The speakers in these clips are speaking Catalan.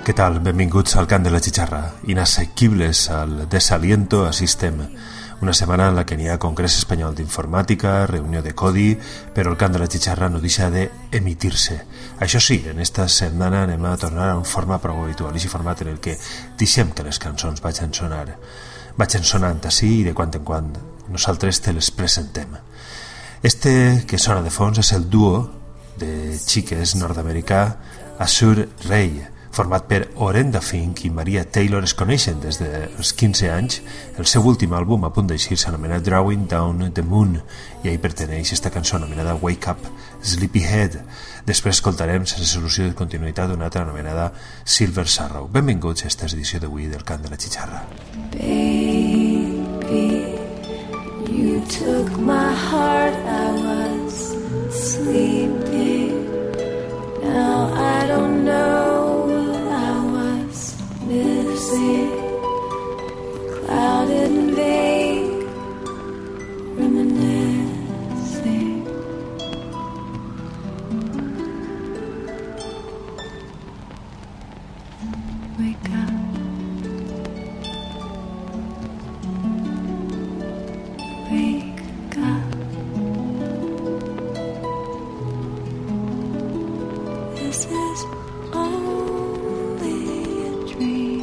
què tal? Benvinguts al Cant de la Xicharra. Inassequibles al desaliento, assistem una setmana en la que n'hi ha Congrés Espanyol d'Informàtica, reunió de Codi, però el Cant de la Xicharra no deixa d'emitir-se. Això sí, en esta setmana anem a tornar a un format prou habitual, i format en el que deixem que les cançons vagin sonant així i de quan en quan nosaltres te les presentem. Este que sona de fons és el duo de xiques nord-americà Azure Ray, format per Orenda Fink i Maria Taylor. Es coneixen des dels 15 anys. El seu últim àlbum, a punt d'eixir, s'anomena Drawing Down the Moon, i ahí perteneix esta cançó anomenada Wake Up Sleepyhead. Després escoltarem, sense solució de continuïtat, una altra anomenada Silver Sarrow. Benvinguts a esta edició d'avui del Cant de la Xicharra. Baby, you took my heart, I was sleeping. Now I don't know what I was missing. Clouded and vague, reminiscing. Wake up. Wake up. This is only a dream.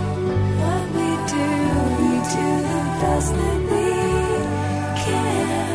best that we can.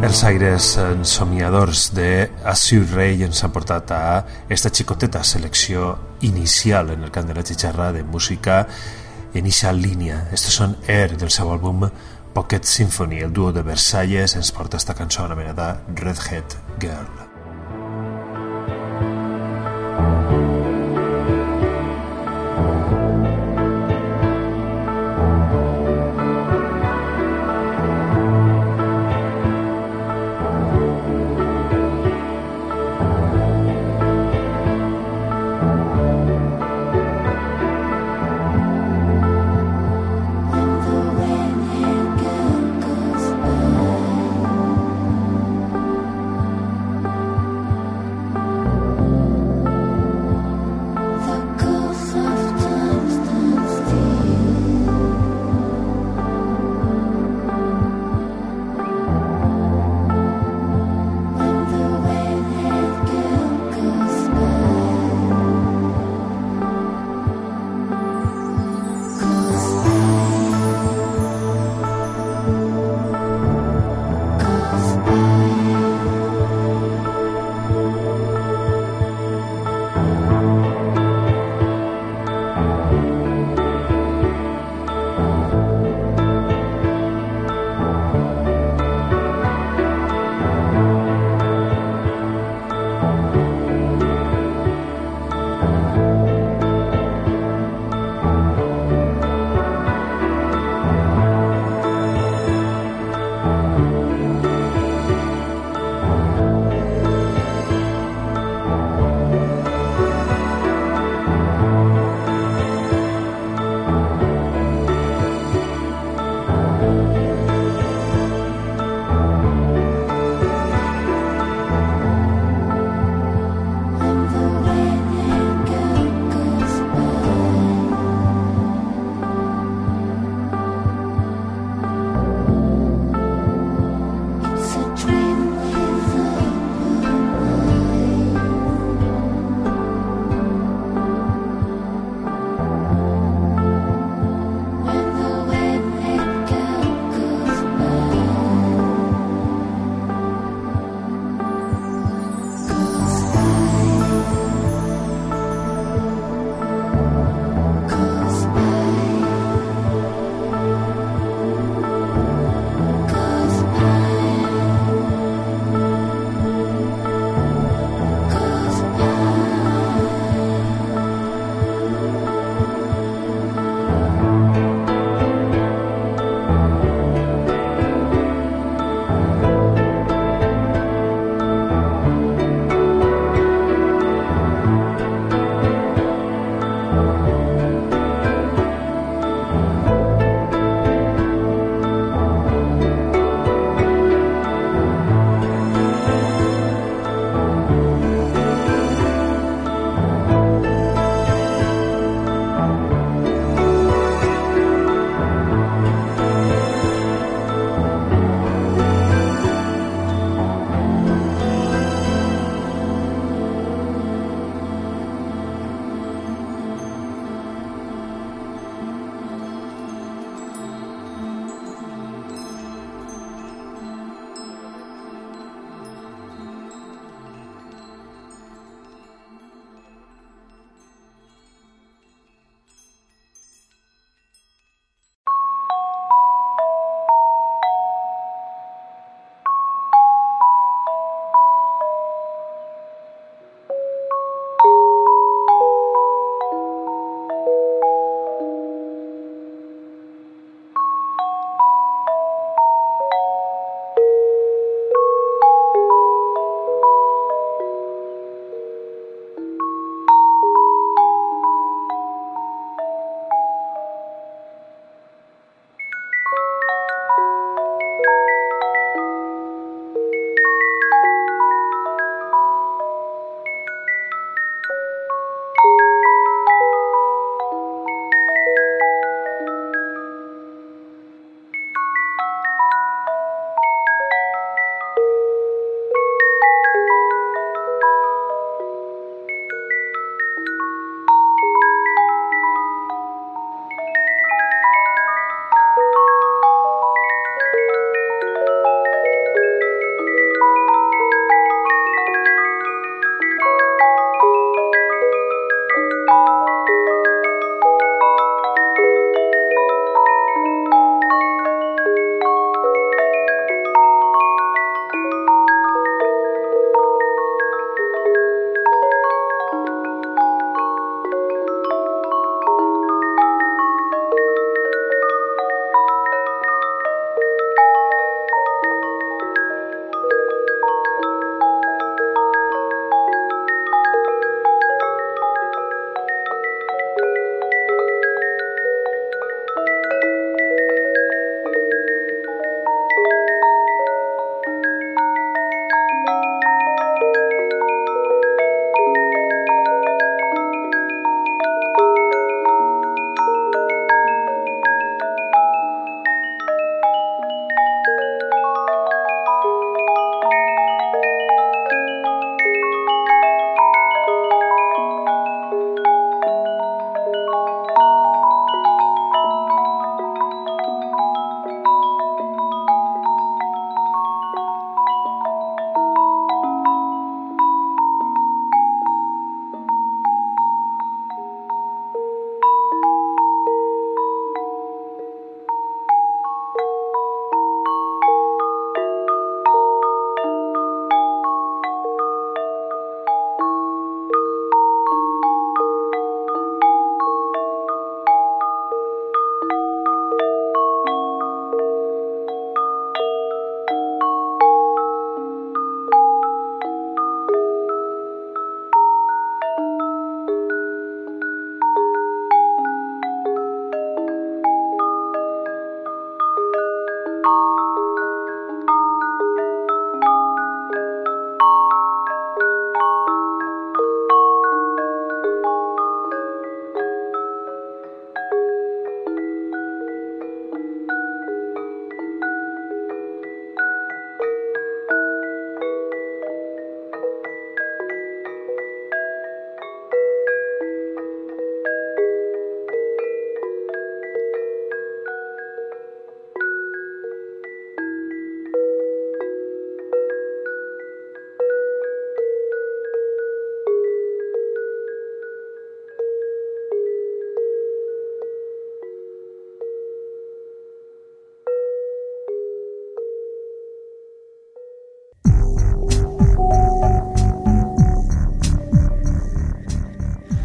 Els aires ensomiadors de Assur Rey ens han portat a esta xicoteta selecció inicial en el cant de la xicharra de música en eixa línia. Estos són Air del seu àlbum Pocket Symphony. El duo de Versalles ens porta esta cançó anomenada Redhead Girl. When the redhead girl goes by,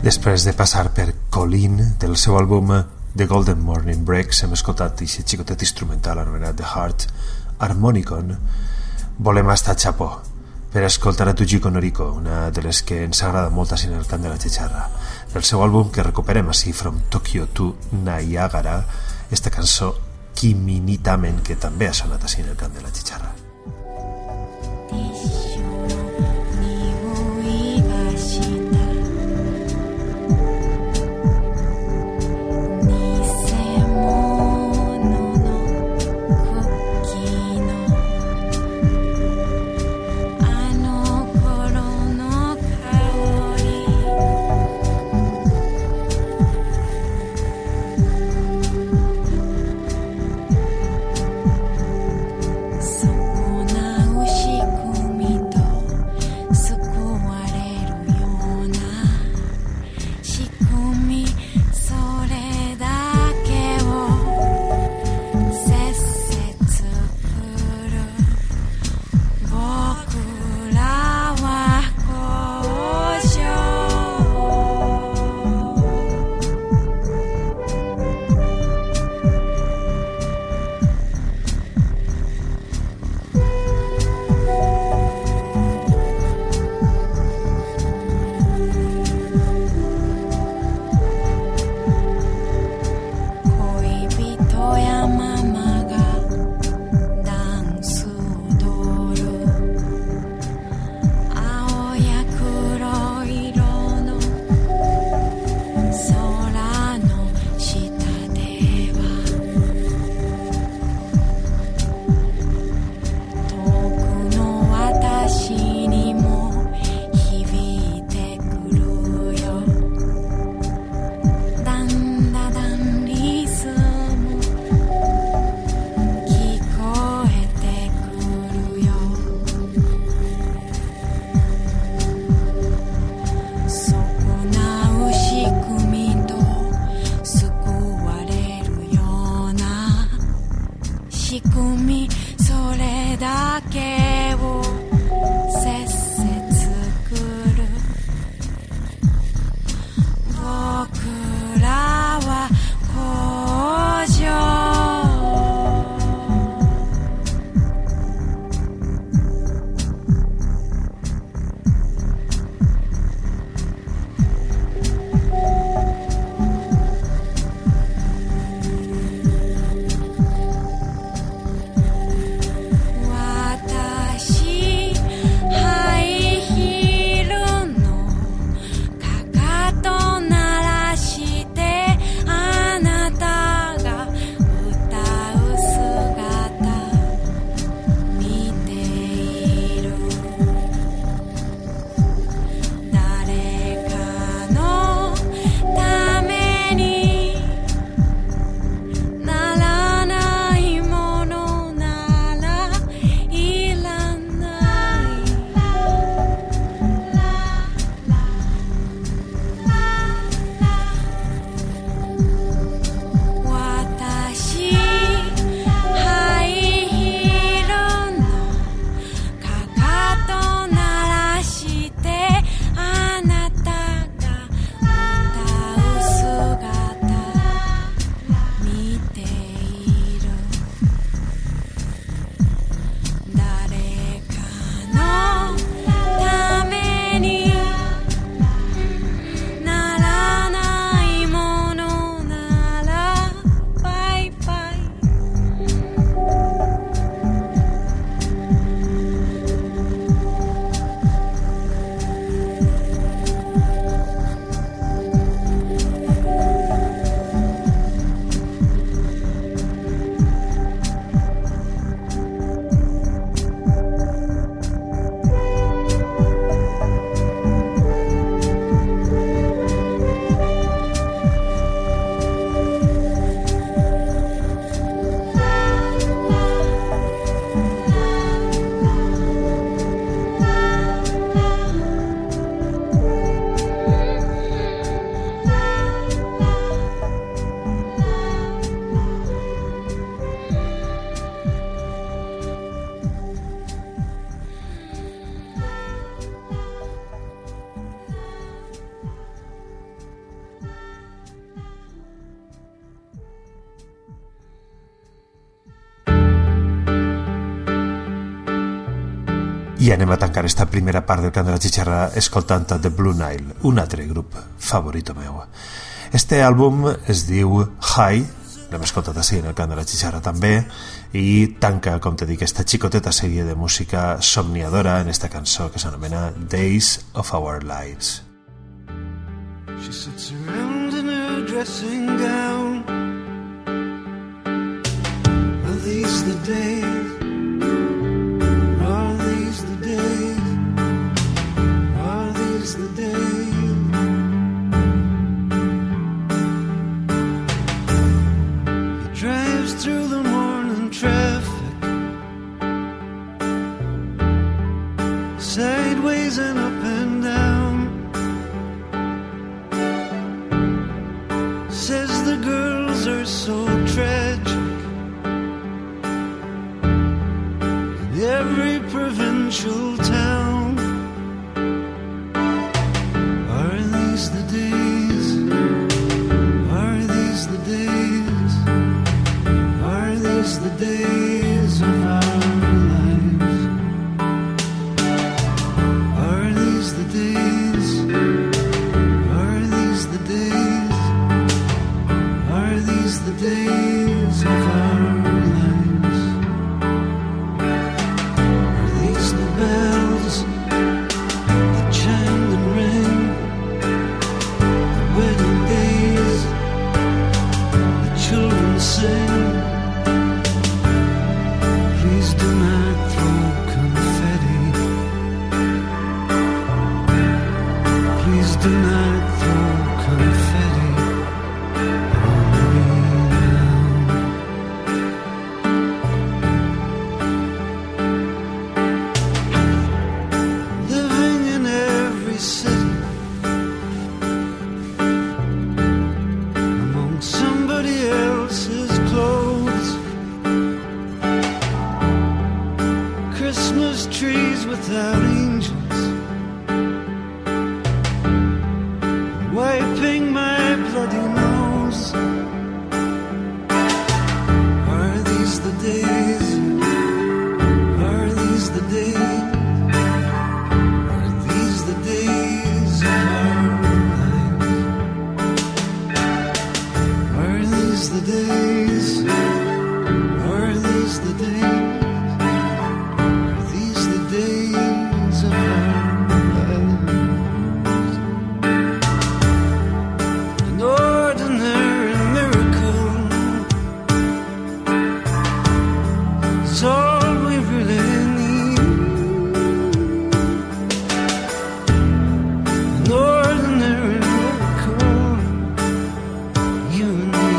Després de passar per Colleen, del seu àlbum The Golden Morning Breaks, hem escoltat aquest xicotet instrumental anomenat The Heart Harmonicon. Volem estar a Chapó per escoltar a Tujiko Noriko, una de les que ens agrada molt així en el cant de la xicharra. Del seu àlbum que recuperem així, From Tokyo to Niagara, esta cançó Kimi ni Tamen, que també ha sonat així en el cant de la xicharra. So I anem a tancar esta primera part del Cant de la Xixarra escoltant The Blue Nile, un altre grup favorito meu. Este àlbum es diu High, l'hem escoltat així en el Cant de la Xixarra també, i tanca, com te dic, esta xicoteta sèrie de música somniadora en esta cançó que s'anomena Days of Our Lives. She sits around in her dressing gown. Are these the days? Are these the days? Are these the days? He drives through the morning traffic, sideways and up and down. Says the girls are so tragic in every provincial town. Are these the days? Are these the days? Are these the days of our lives? Are these the days? Are these the days? Are these the days of our lives? Are these the bells that chime and ring? The wedding days the children sing. Please do not throw confetti. Please do not throw confetti on me now. Living in every city, among somebody else's clothes. Christmas trees without angels, wiping my bloody nose. Are these the days? Are these the days? Are these the days of our lives? Are these the days? Are these the days? Are these the days of our lives? An ordinary miracle is all we really need. An ordinary miracle, you and me.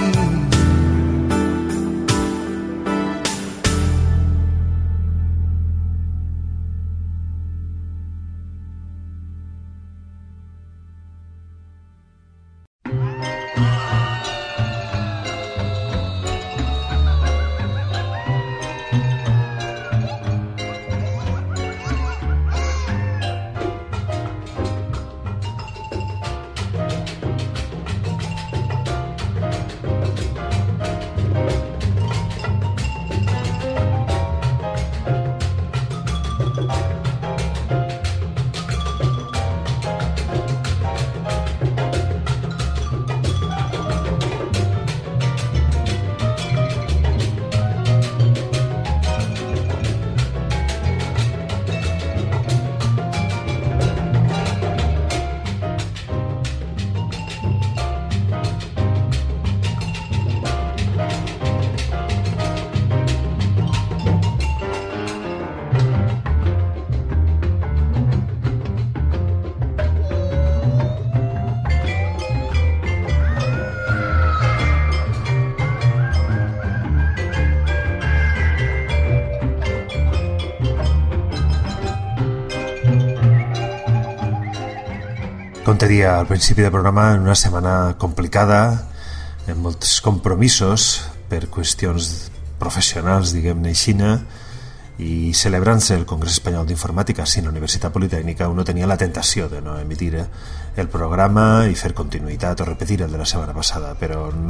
Com te dia al principi del programa, en una setmana complicada, amb molts compromisos per qüestions professionals, diguem-ne aixina, i celebrant-se el Congrés Espanyol d'Informàtica en la Universitat Politècnica, uno tenia la tentació de no emitir el programa i fer continuïtat o repetir el de la setmana passada, però no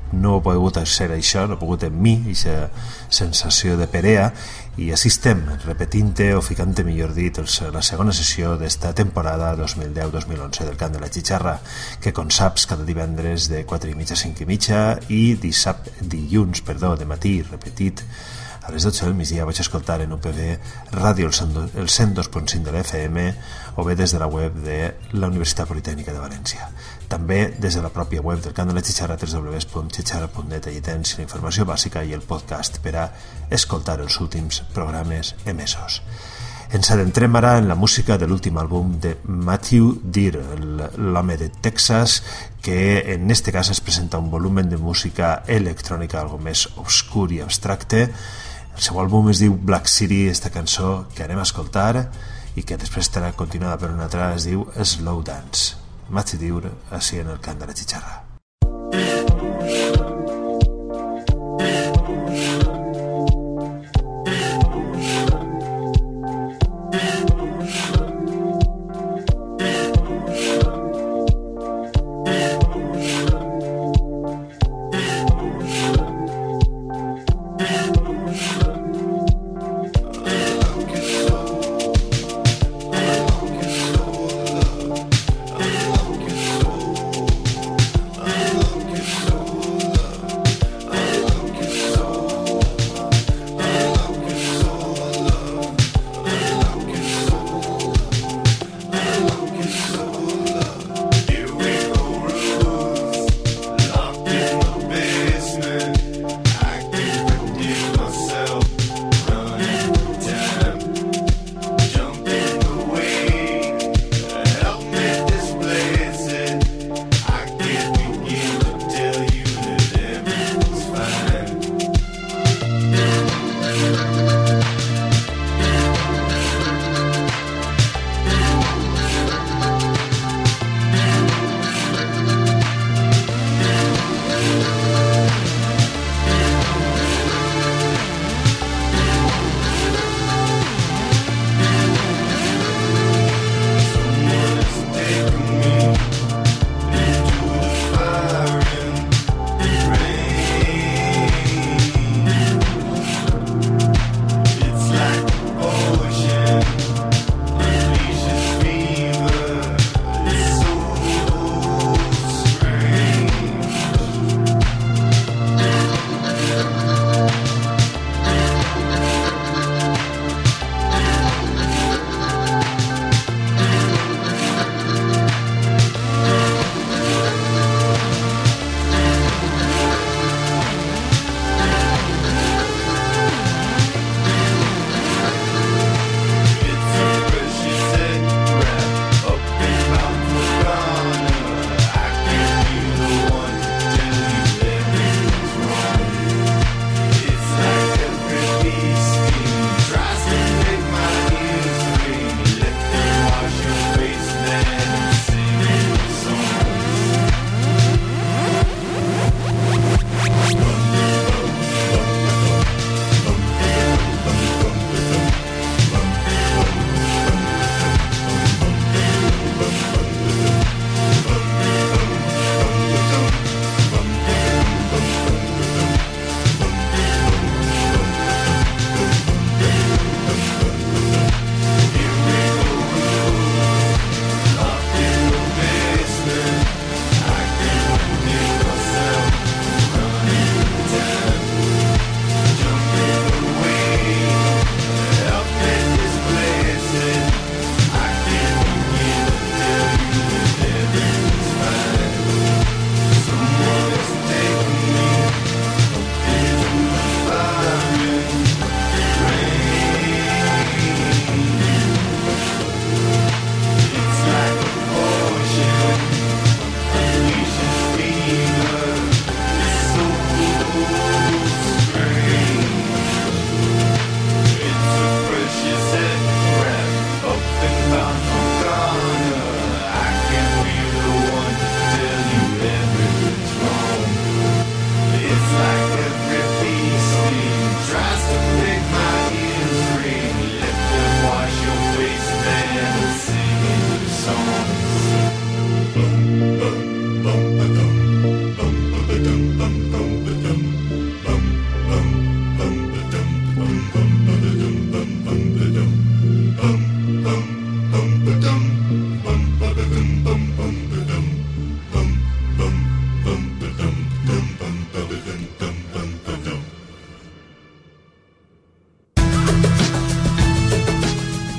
no ha pogut ser això, no ha pogut en mi aquesta sensació de perea, i així estem, repetint-te o ficant-te, millor dit, la segona sessió d'esta temporada 2010-2011 del Cant de la Xixarra, que, com saps, cada divendres de 4:30 a 5:30 i dilluns, de matí, repetit a les 12 del migdia, vaig escoltar en UPV Ràdio el 102.5 de l'FM o bé des de la web de la Universitat Politècnica de València. També des de la pròpia web del Cant de la Xixarra, www.xixarra.net. Allí tens la informació bàsica i el podcast per a escoltar els últims programes emesos. Ens adentrem ara en la música de l'últim àlbum de Matthew Dear, l'home de Texas, que en este cas es presenta un volumen de música electrònica algo més obscur i abstracte. El seu àlbum es diu Black City. Esta cançó que anem a escoltar i que després estarà continuada per una altra es diu Slow Dance. Matthew Dear, així en el Cant de la Xixarra.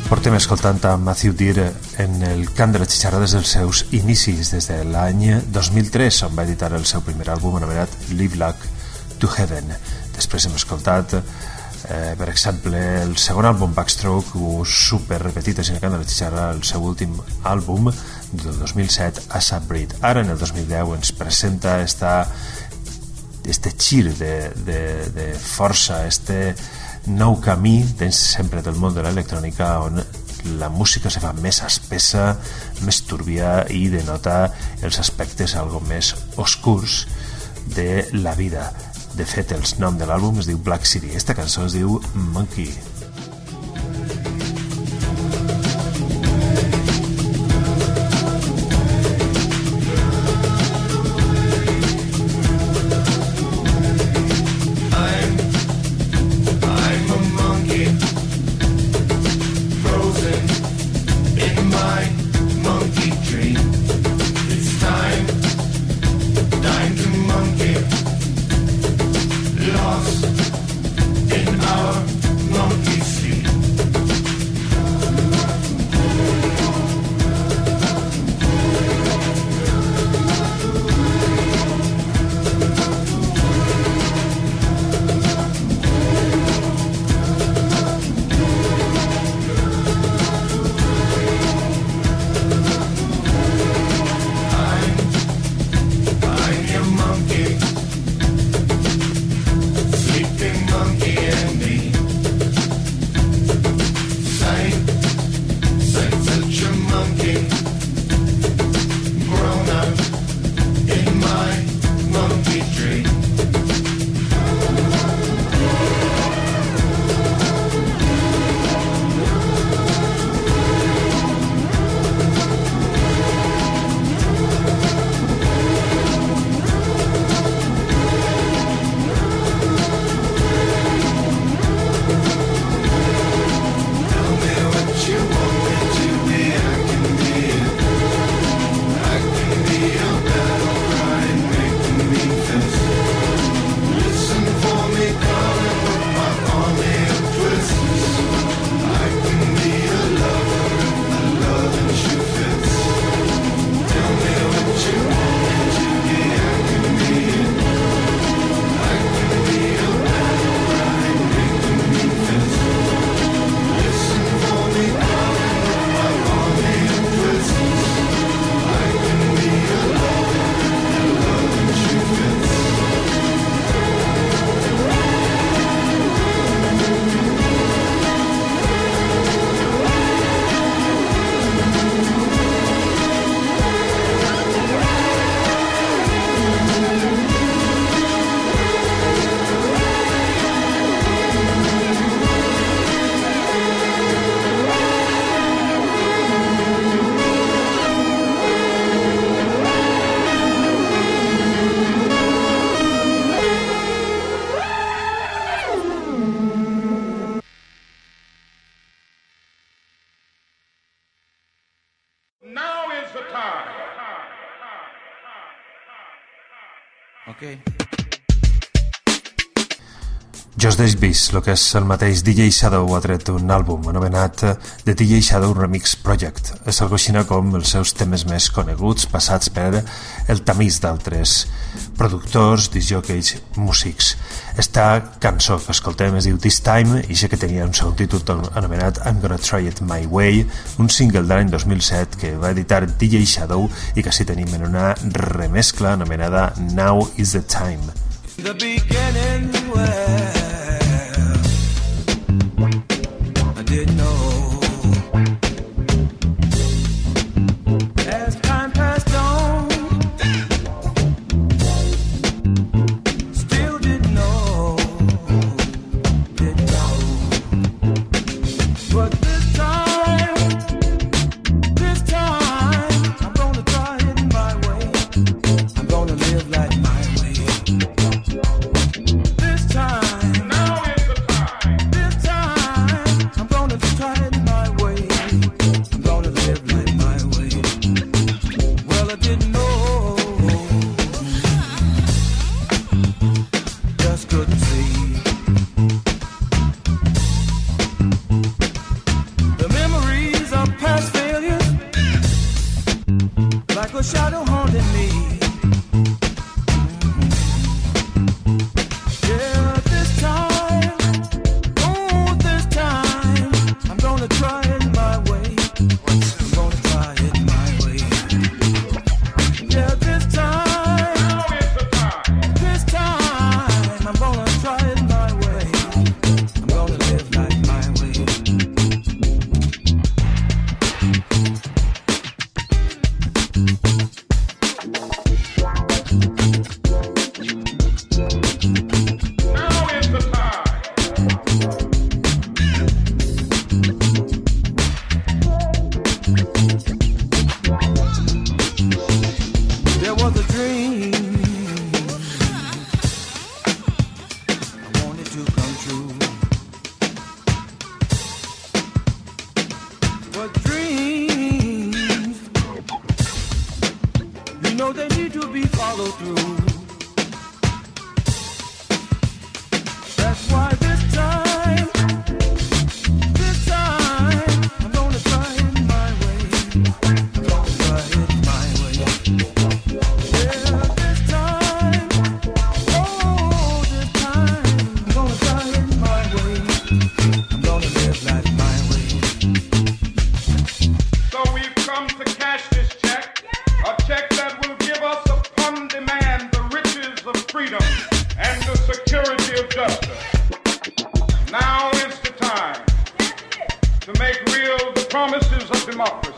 Portem escoltant a Matthew Dear en el cant de la xixarra des dels seus inicis, des de l'any 2003, on va editar el seu primer àlbum anomenat Live Luck to Heaven. Després hem escoltat, per exemple, el segon àlbum Backstroke, super repetit en el cant de la xixarra, el seu últim àlbum del 2007, Asa Breed. Ara, en el 2010, ens presenta este gir de força, este nou camí dins sempre del món de l'electrònica, on la música se fa més espessa, més turbia i denota els aspectes algo més oscurs de la vida. De fet, el nom de l'àlbum es diu Black City. Esta cançó es diu Monkey. Okay. Josh Davis, el que és el mateix DJ Shadow, ha tret un àlbum anomenat The DJ Shadow Remix Project. És algo així com els seus temes més coneguts, passats per el tamís d'altres productors, discjòqueis, músics. Esta cançó que escoltem es diu This Time, i sé que tenia un segon títol anomenat I'm Gonna Try It My Way, un single de l'any 2007 que va editar DJ Shadow i que així tenim en una remescla anomenada Now Is The Time. The beginning where I didn't know. As time passed on, still didn't know, But this time, I'm gonna try it my way. I'm gonna live like my way. This time freedom and the security of justice. Now is the time to make real the promises of democracy.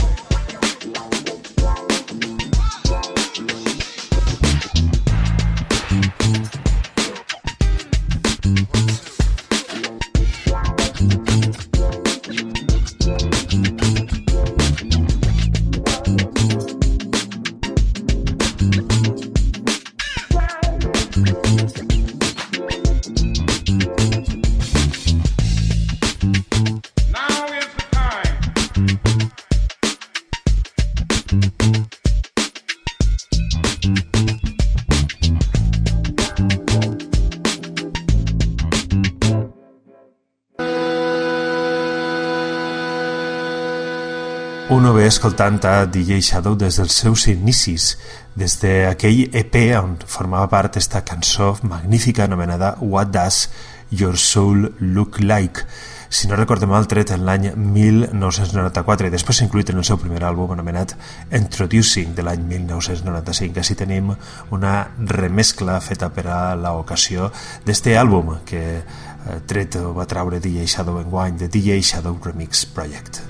Uno ve escoltant a DJ Shadow des dels seus inicis, des d'aquell EP on formava part esta cançó magnífica anomenada What Does Your Soul Look Like? Si no recordem mal, tret en l'any 1994 i després incluït en el seu primer àlbum anomenat Introducing de l'any 1995. Així tenim una remescla feta per a l'ocasió d'este àlbum que tret va traure DJ Shadow enguany, de DJ Shadow Remix Project.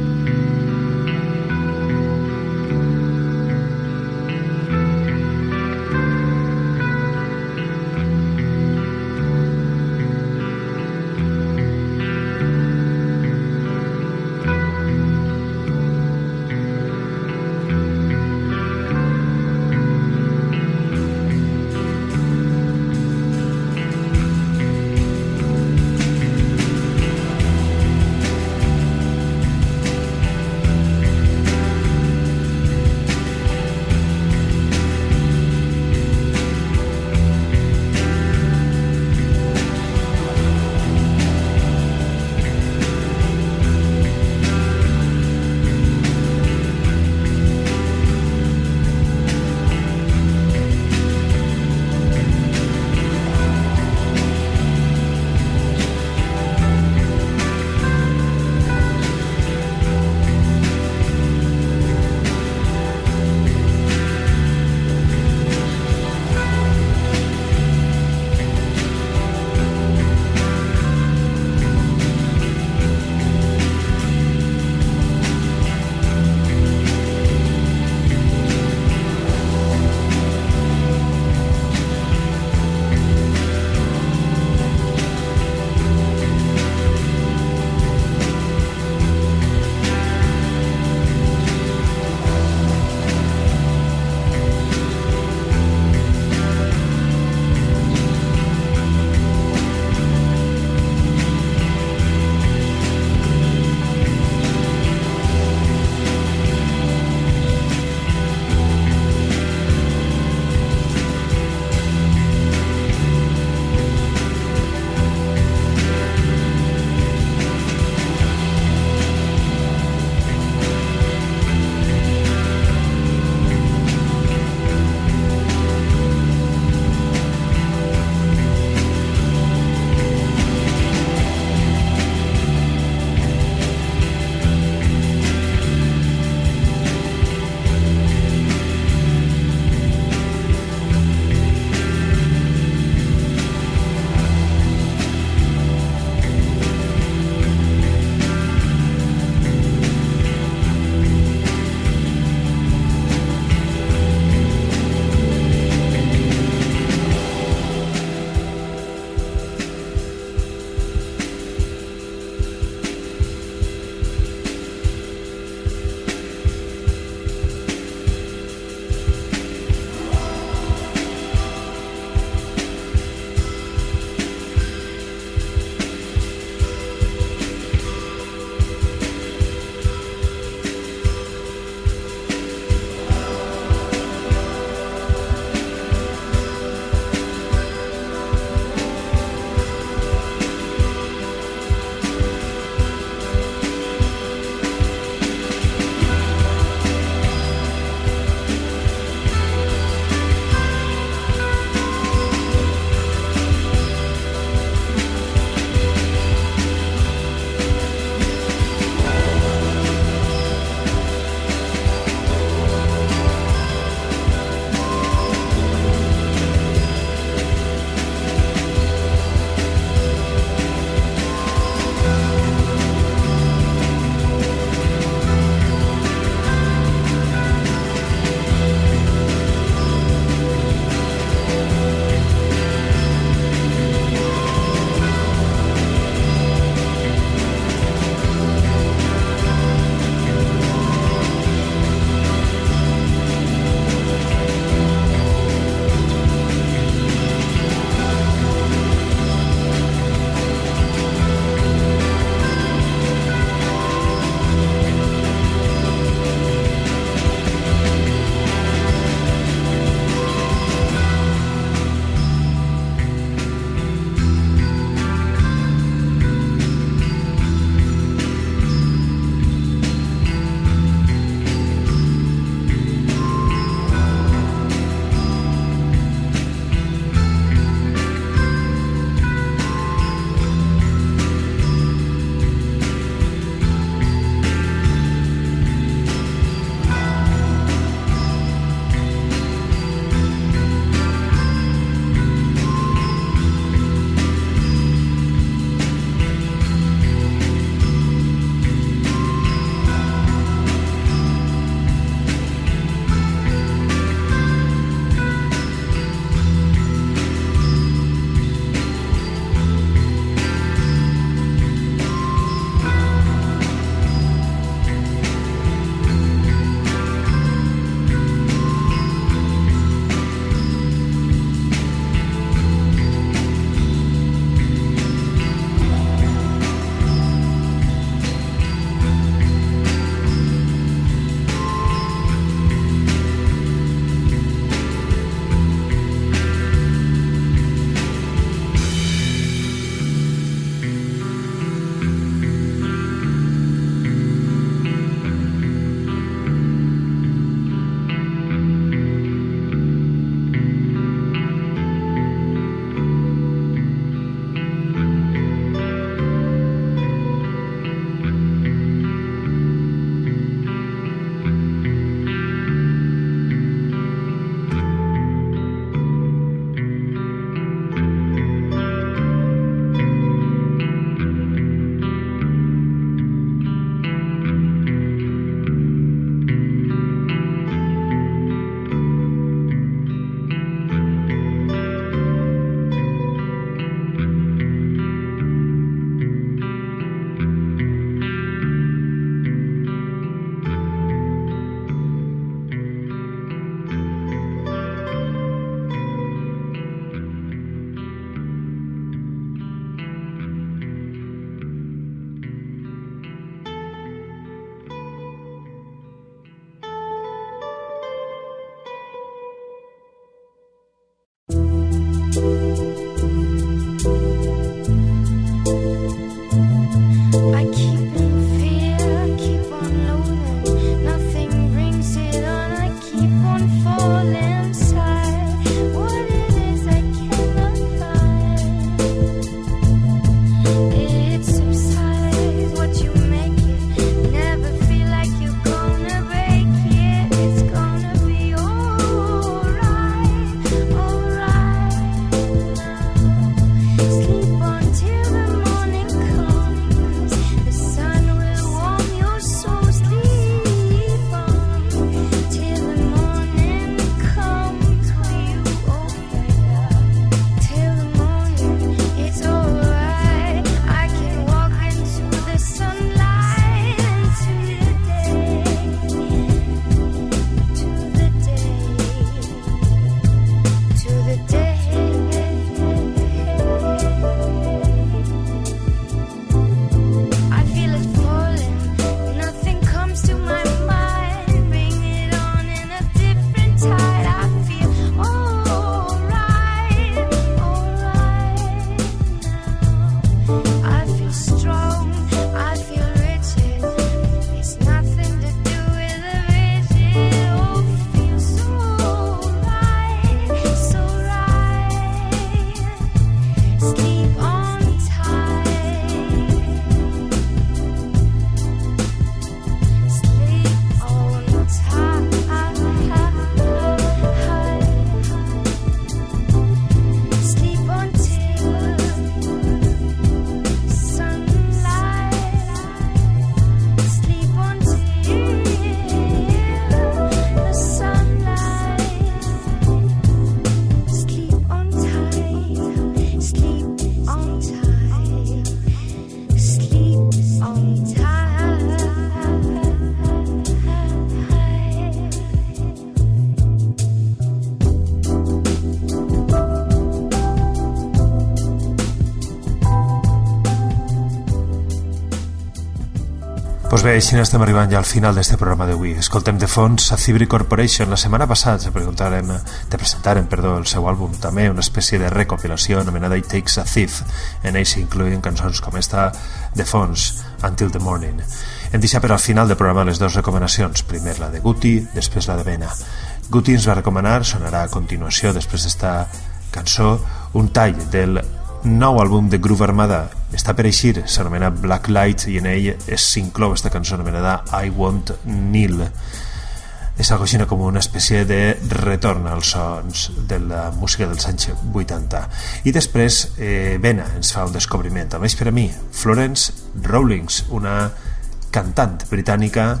Pues bé, així estem arribant ja al final d'este programa d'avui. Escoltem de fons a Thievery Corporation. La setmana passada te presentarem el seu àlbum, també una espècie de recopilació anomenada It Takes a Thief. En ell s'incloïen cançons com esta de fons, Until the Morning. Hem deixat per al final de programa les dues recomanacions, primer la de Guti, després la de Vena. Guti ens va recomanar, sonarà a continuació després d'esta cançó, un tall del nou àlbum de Groove Armada. Està per eixir, s'anomena Blacklight, i en ell s'inclou aquesta cançó anomenada I Want Neil. És algo així com una espècie de retorn als sons de la música dels anys 80. I després Vena ens fa un descobriment, almenys per a mi, Florence Rawlings, una cantant britànica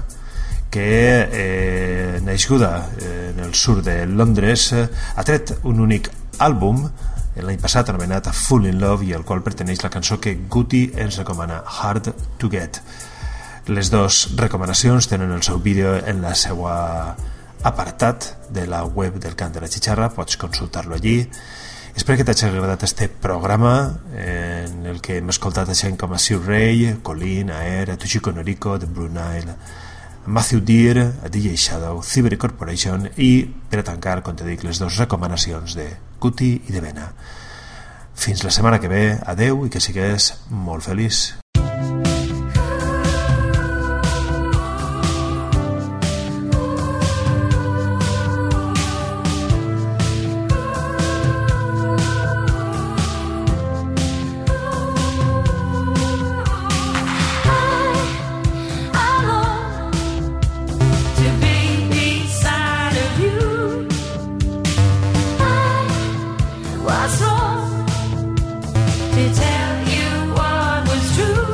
que nascuda en el sud de Londres, ha tret un únic àlbum l'any passat anomenat A Fool in Love, i al qual perteneix la cançó que Guti ens recomana, Hard to Get. Les dues recomanacions tenen el seu vídeo en la seva apartat de la web del Cant de la Xicharra, pots consultar-lo allí. Espero que t'hagi agradat este programa en el que hem escoltat gent com a Sue Ray, Colleen, Aer, Toshiko Noriko, The Blue Nile, Matthew Deere, a DJ Shadow, Thievery Corporation, i per a tancar, com te dic, les dues recomanacions de Guti i de Vena. Fins la setmana que ve, adeu i que sigues molt feliç. What's wrong to tell you what was true?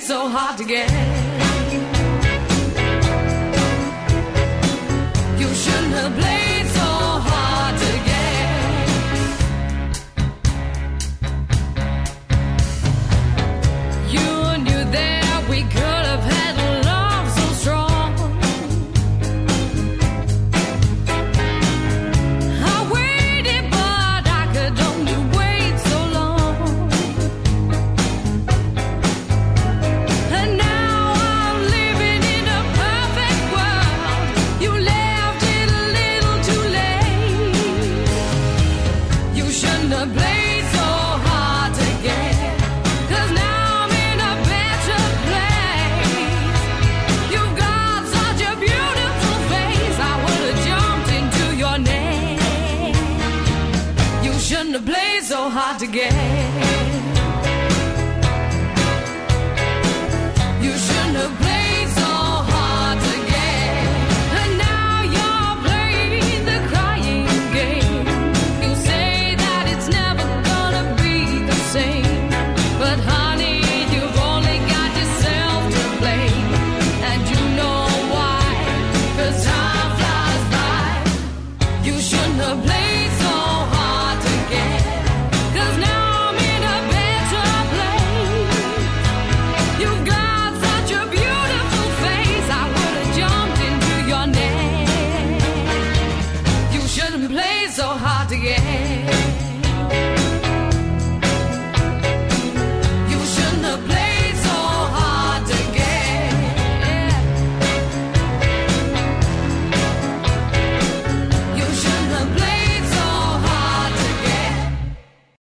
so hard to get. You shouldn't have played so hard to get. You knew that we could have had a love so strong. I waited, but I could only wait so long. And now I'm living in a perfect world. You left it a little too late. You shouldn't have played so hard to get. 'Cause now I'm in a better place. You've got such a beautiful face. I would have jumped into your net. You shouldn't have played so hard to get. You shouldn't have played so hard to get. And now you're playing the crying game. You say that it's never gonna be the same. But honey, you've only got yourself to blame. And you know why. 'Cause time flies by. You shouldn't have played so hard to get. 'Cause now I'm in a better place. You've got such a beautiful face. I would have jumped into your net. You shouldn't play so hard to get.